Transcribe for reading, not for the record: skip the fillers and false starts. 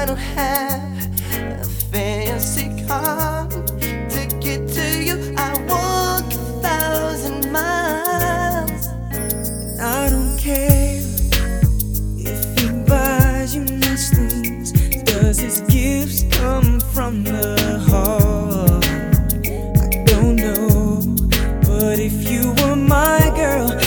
I don't have a fancy car to get to you. I walk 1,000 miles. And I don't care if he buys you nice things, 'cause his gifts come from the heart. I don't know, but if you were my girl,